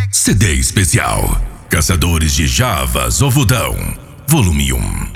CD especial Caçadores de Javas Ovodão, volume 1.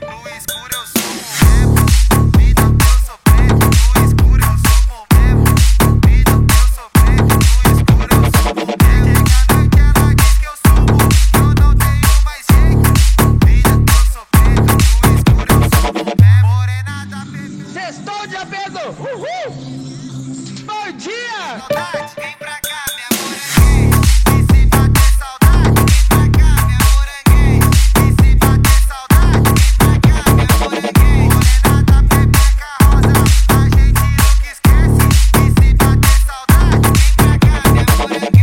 Sextou de abedo! Uhul! Bom dia! Vem pra cá, minha moranguinha. E se bater saudade, vem pra cá, minha moranguinha. E se bater saudade, vem pra cá, minha moranguinha. Morena da pepeca rosa, a gente nunca esquece. E se bater saudade, vem pra cá, minha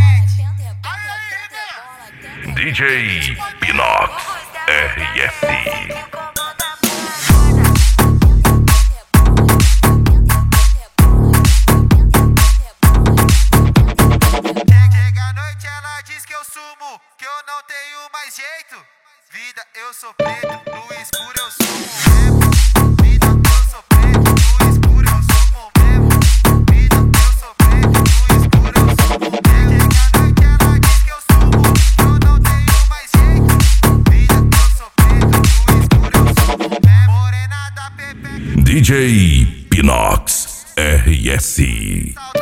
moranguinha. DJ Pinox RS. Que eu não tenho mais jeito. Vida, eu sou preto, no escuro eu sou mesmo. Vida, eu sou preto, no escuro eu sou mesmo. Vida, eu sou preto, no escuro eu sou mesmo. Chega a noite, ela diz que eu sumo, que eu não tenho mais jeito. Vida, eu sou preto, no escuro eu sou mesmo. Morena da pepeca. DJ Pinox RS.